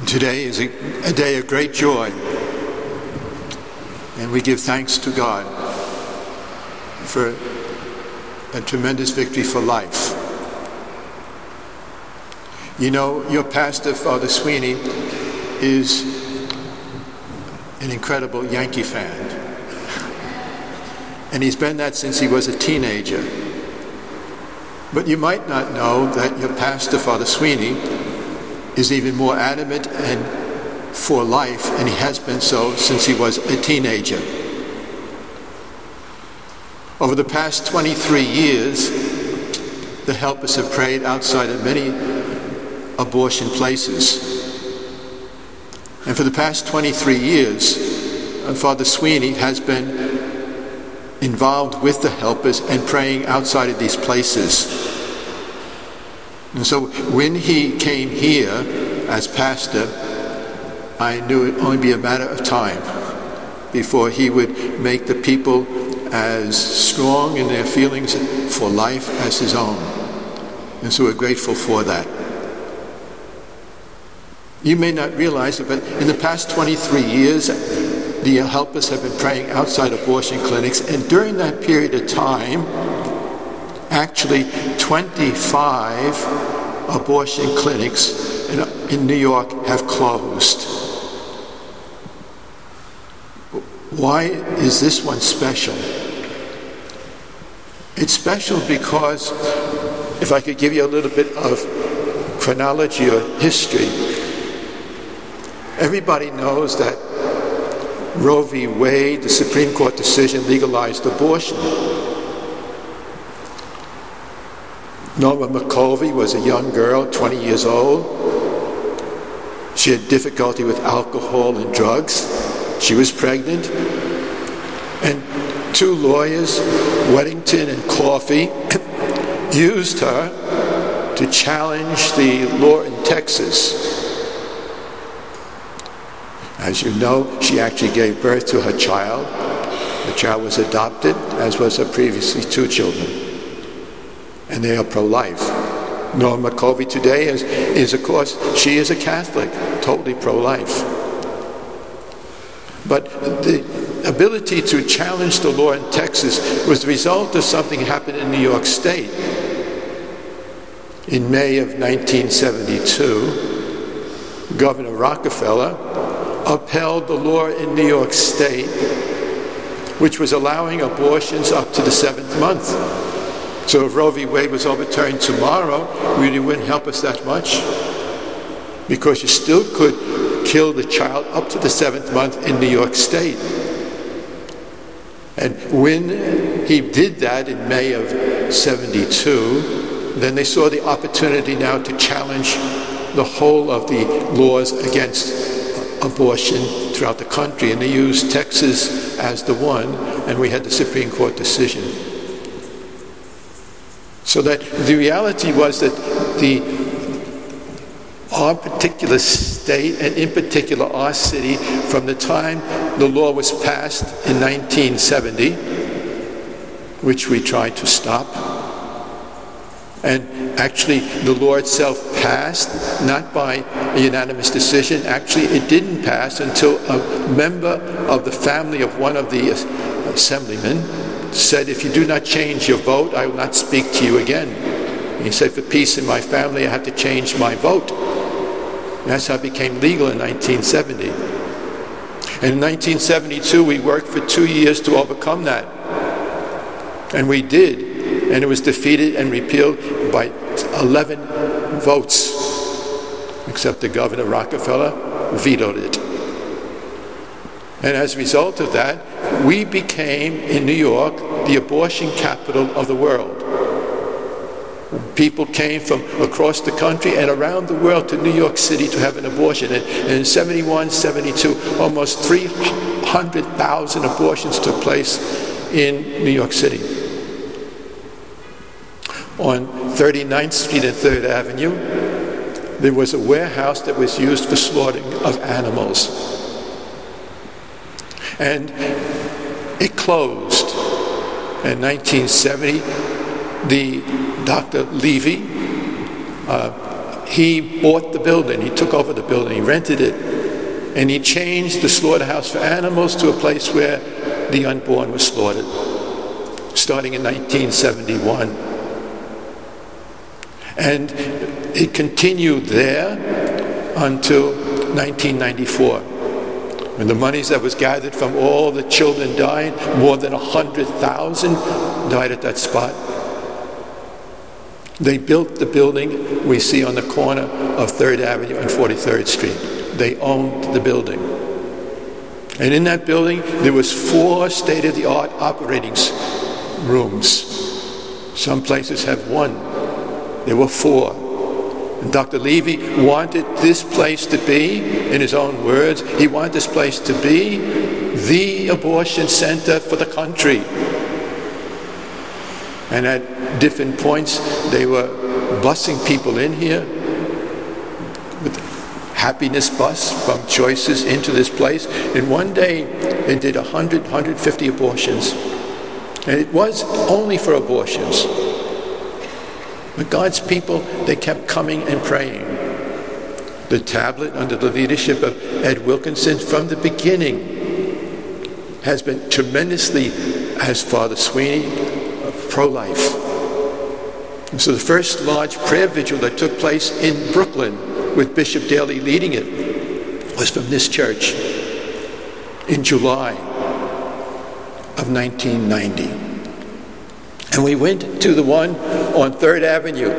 Today is a day of great joy, and we give thanks to God for a tremendous victory for life. You know, your pastor, Father Sweeney, is an incredible Yankee fan, and he's been that since he was a teenager. But you might not know that your pastor, Father Sweeney, is even more adamant and for life, and he has been so since he was a teenager. Over the past 23 years, the helpers have prayed outside of many abortion places. And for the past 23 years, Father Sweeney has been involved with the helpers and praying outside of these places. And so when he came here as pastor, I knew it would only be a matter of time before he would make the people as strong in their feelings for life as his own. And so we're grateful for that. You may not realize it, but in the past 23 years, the helpers have been praying outside abortion clinics, and during that period of time, actually 25 abortion clinics in New York have closed. Why is this one special? It's special because, if I could give you a little bit of chronology or history, everybody knows that Roe v. Wade, the Supreme Court decision, legalized abortion. Norma McCovey was a young girl, 20 years old. She had difficulty with alcohol and drugs. She was pregnant. And two lawyers, Weddington and Coffey, used her to challenge the law in Texas. As you know, she actually gave birth to her child. The child was adopted, as was her previously two children. And they are pro-life. Norma McCovey today is, of course, she is a Catholic, totally pro-life. But the ability to challenge the law in Texas was the result of something that happened in New York State. In May of 1972, Governor Rockefeller upheld the law in New York State, which was allowing abortions up to the 7th month. So if Roe v. Wade was overturned tomorrow, it really wouldn't help us that much, because you still could kill the child up to the 7th month in New York State. And when he did that in May of 72, then they saw the opportunity now to challenge the whole of the laws against abortion throughout the country, and they used Texas as the one, and we had the Supreme Court decision. So that the reality was that our particular state, and in particular our city, from the time the law was passed in 1970, which we tried to stop, and actually the law itself passed, not by a unanimous decision. Actually, it didn't pass until a member of the family of one of the assemblymen said, "If you do not change your vote, I will not speak to you again." And he said, "For peace in my family, I have to change my vote." And that's how it became legal in 1970. And in 1972, we worked for 2 years to overcome that. And we did. And it was defeated and repealed by 11 votes, except the Governor Rockefeller vetoed it. And as a result of that, we became, in New York, the abortion capital of the world. People came from across the country and around the world to New York City to have an abortion. And in 71, 72, almost 300,000 abortions took place in New York City. On 39th Street and 3rd Avenue, there was a warehouse that was used for slaughtering of animals. And it closed. In 1970, the Dr. Levy, he bought the building. He took over the building. He rented it. And he changed the slaughterhouse for animals to a place where the unborn were slaughtered, starting in 1971. And it continued there until 1994, when the monies that was gathered from all the children died. More than 100,000 died at that spot. They built the building we see on the corner of 3rd Avenue and 43rd Street. They owned the building. And in that building, there was 4 state-of-the-art operating rooms. Some places have 1. There were 4. And Dr. Levy wanted this place to be, in his own words, he wanted this place to be the abortion center for the country. And at different points, they were busing people in here with happiness bus from Choices into this place. And one day, they did 100, 150 abortions. And it was only for abortions. But God's people, they kept coming and praying. The tablet, under the leadership of Ed Wilkinson, from the beginning, has been tremendously, as Father Sweeney, pro-life. And so the first large prayer vigil that took place in Brooklyn, with Bishop Daley leading it, was from this church in July of 1990. And we went to the one on 3rd Avenue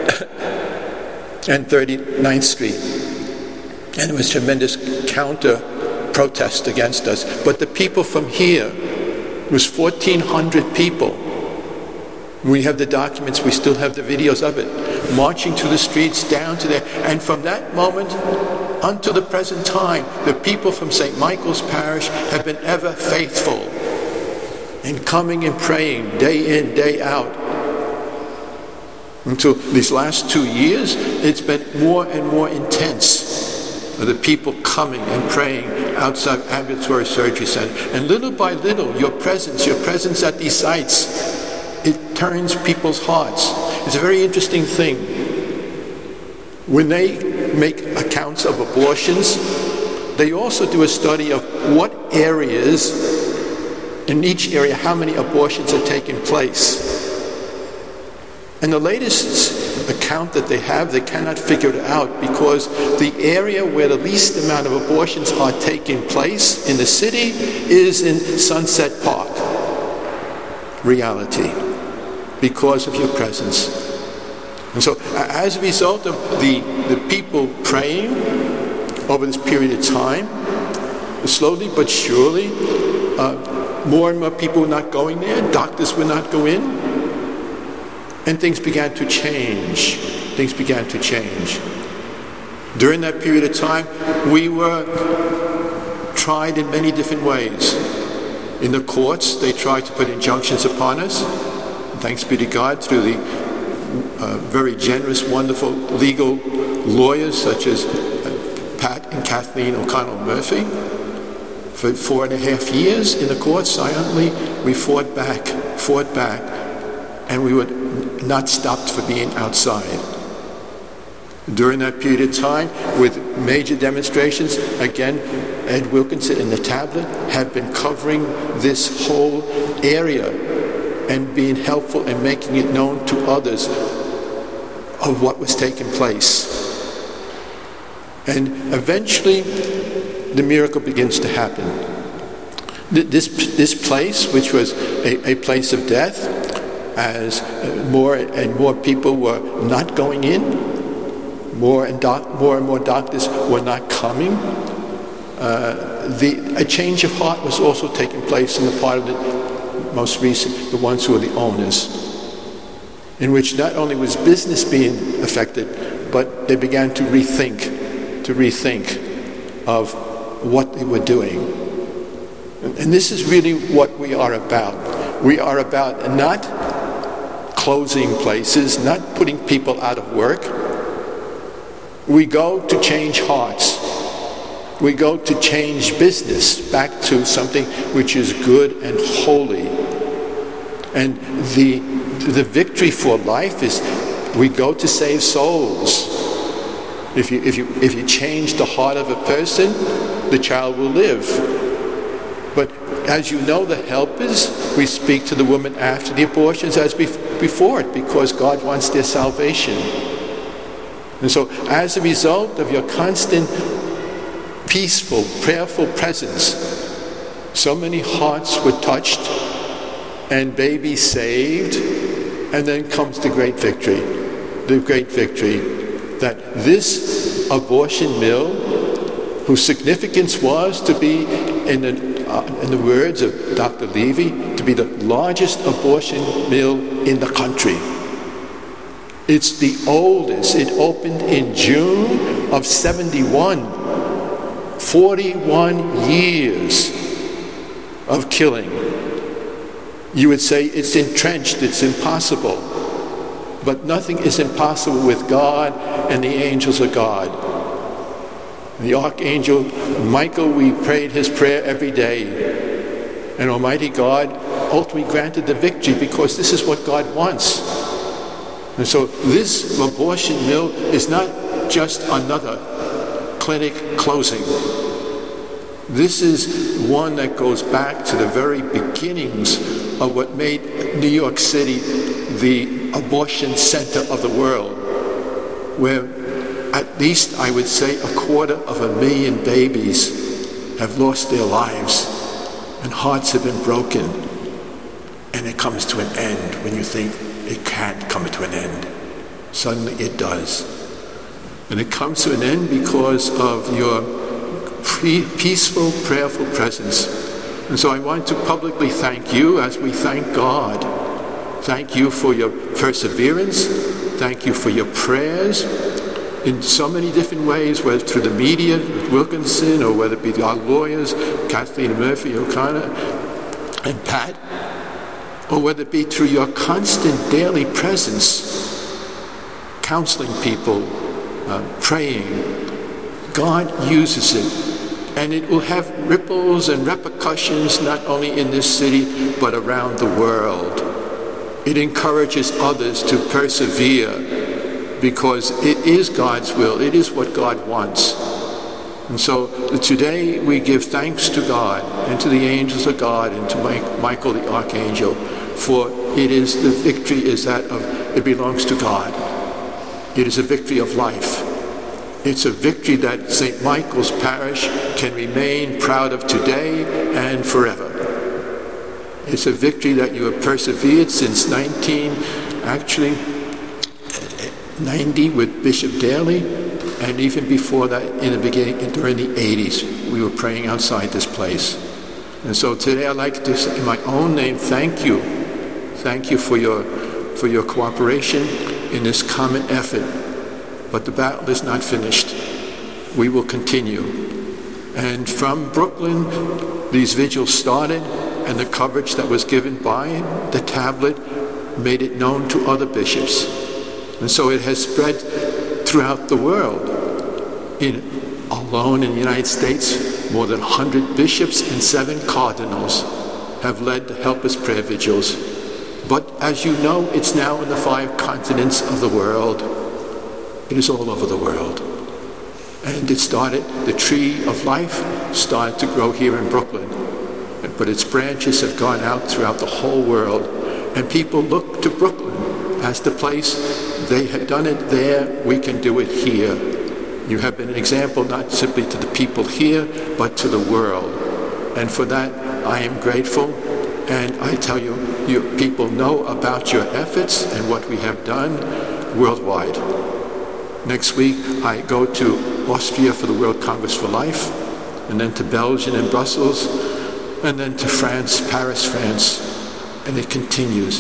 and 39th Street. And there was tremendous counter-protest against us. But the people from here, it was 1,400 people. We have the documents, we still have the videos of it, marching through the streets down to there. And from that moment until the present time, the people from St. Michael's Parish have been ever faithful in coming and praying day in, day out. Until these last 2 years, it's been more and more intense. The people coming and praying outside Ambulatory Surgery Center. And little by little, your presence at these sites, it turns people's hearts. It's a very interesting thing. When they make accounts of abortions, they also do a study of what areas, in each area, how many abortions are taking place. And the latest account that they have, they cannot figure it out, because the area where the least amount of abortions are taking place in the city is in Sunset Park. Reality. Because of your presence. And so as a result of the people praying over this period of time, slowly but surely, more and more people were not going there, doctors would not go in, and things began to change. Things began to change. During that period of time, we were tried in many different ways. In the courts, they tried to put injunctions upon us. Thanks be to God, through the very generous, wonderful legal lawyers such as Pat and Kathleen O'Connell Murphy. For 4.5 years in the courts, silently, we fought back, and we were not stopped for being outside. During that period of time, with major demonstrations, again, Ed Wilkinson and the tablet have been covering this whole area and being helpful and making it known to others of what was taking place. And eventually, the miracle begins to happen. This place, which was a place of death, as more and more people were not going in, more and more doctors were not coming, a change of heart was also taking place in the part of the most recent, the ones who are the owners, in which not only was business being affected, but they began to rethink of what they were doing. And this is really what we are about. We are about not closing places, not putting people out of work. We go to change hearts. We go to change business back to something which is good and holy. And the victory for life is we go to save souls. If you change the heart of a person, the child will live. But as you know, the helpers, we speak to the woman after the abortions as before it, because God wants their salvation. And so as a result of your constant, peaceful, prayerful presence, so many hearts were touched and babies saved, and then comes the great victory that this abortion mill, whose significance was to be, in the words of Dr. Levy, to be the largest abortion mill in the country. It's the oldest. It opened in June of 71. 41 years of killing. You would say it's entrenched, it's impossible. But nothing is impossible with God and the angels of God. The Archangel Michael, we prayed his prayer every day. And Almighty God ultimately granted the victory, because this is what God wants. And so this abortion mill is not just another clinic closing. This is one that goes back to the very beginnings of what made New York City the abortion center of the world, where at least I would say 250,000 babies have lost their lives and hearts have been broken. And it comes to an end when you think it can't come to an end. Suddenly it does. And it comes to an end because of your peaceful, prayerful presence. And so I want to publicly thank you as we thank God. Thank you for your perseverance. Thank you for your prayers in so many different ways, whether through the media, Wilkinson, or whether it be our lawyers, Kathleen Murphy O'Connor and Pat, or whether it be through your constant daily presence, counseling people, praying. God uses it, and it will have ripples and repercussions not only in this city but around the world. It encourages others to persevere because it is God's will. It is what God wants. And so today we give thanks to God and to the angels of God and to Michael the Archangel, for the victory is that of, it belongs to God. It is a victory of life. It's a victory that St. Michael's Parish can remain proud of today and forever. It's a victory that you have persevered since 1990 with Bishop Daly, and even before that, in the beginning, during the 80s, we were praying outside this place. And so today I'd like to say in my own name, thank you. Thank you for your cooperation in this common effort. But the battle is not finished. We will continue. And from Brooklyn, these vigils started, and the coverage that was given by the tablet made it known to other bishops. And so it has spread throughout the world. Alone in the United States, more than 100 bishops and 7 cardinals have led the Help Us Prayer Vigils. But as you know, it's now in the 5 continents of the world. It is all over the world. And it started, the tree of life started to grow here in Brooklyn. But its branches have gone out throughout the whole world. And people look to Brooklyn as the place. They had done it there, we can do it here. You have been an example not simply to the people here, but to the world. And for that, I am grateful. And I tell you, people know about your efforts and what we have done worldwide. Next week, I go to Austria for the World Congress for Life, and then to Belgium and Brussels, and then to France, Paris, France. And it continues.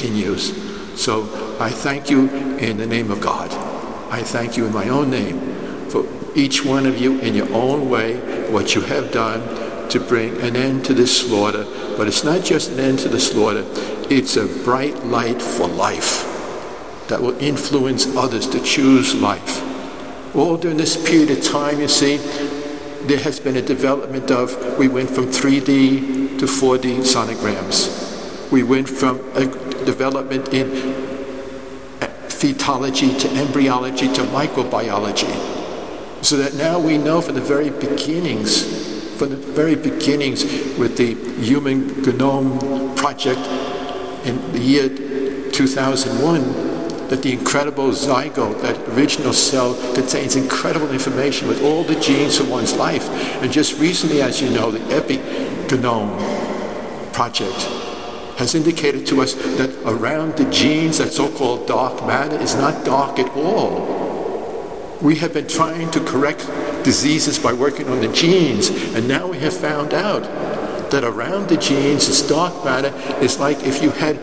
So I thank you in the name of God. I thank you in my own name for each one of you in your own way, what you have done to bring an end to this slaughter. But it's not just an end to the slaughter, it's a bright light for life that will influence others to choose life. All during this period of time, you see, there has been a development of, we went from 3D to 4D sonograms. We went from a development in fetology to embryology to microbiology. So that now we know from the very beginnings with the Human Genome Project in the year 2001, that the incredible zygote, that original cell, contains incredible information with all the genes for one's life. And just recently, as you know, the Epigenome Project has indicated to us that around the genes, that so-called dark matter is not dark at all. We have been trying to correct diseases by working on the genes, and now we have found out that around the genes, this dark matter is like if you had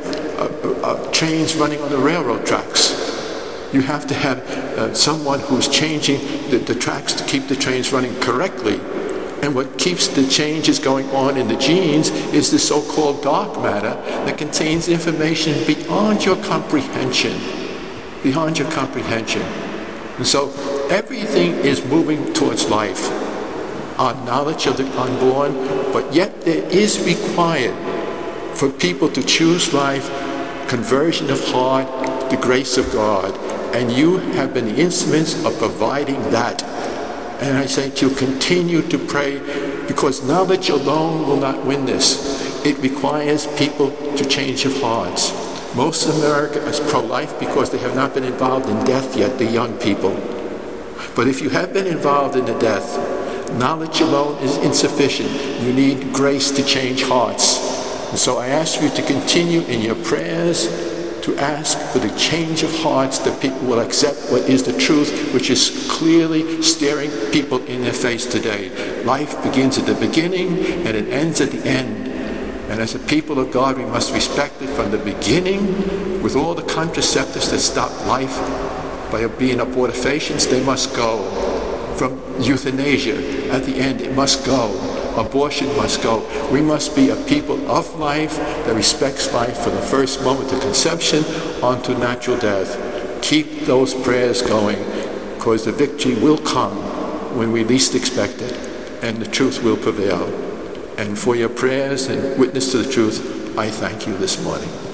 trains running on the railroad tracks. You have to have someone who's changing the tracks to keep the trains running correctly. And what keeps the changes going on in the genes is the so-called dark matter that contains information beyond your comprehension. Beyond your comprehension. And so everything is moving towards life. Our knowledge of the unborn, but yet there is required for people to choose life, conversion of heart, the grace of God. And you have been the instruments of providing that. And I say to you, continue to pray, because knowledge alone will not win this. It requires people to change of hearts. Most of America is pro-life because they have not been involved in death yet, the young people. But if you have been involved in the death, knowledge alone is insufficient. You need grace to change hearts. And so I ask you to continue in your prayers to ask for the change of hearts, that people will accept what is the truth, which is clearly staring people in their face today. Life begins at the beginning and it ends at the end. And as a people of God, we must respect it from the beginning, with all the contraceptives that stop life by being abortifacients. They must go. From euthanasia, at the end, it must go. Abortion must go. We must be a people of life that respects life from the first moment of conception onto natural death. Keep those prayers going, because the victory will come when we least expect it, and the truth will prevail. And for your prayers and witness to the truth, I thank you this morning.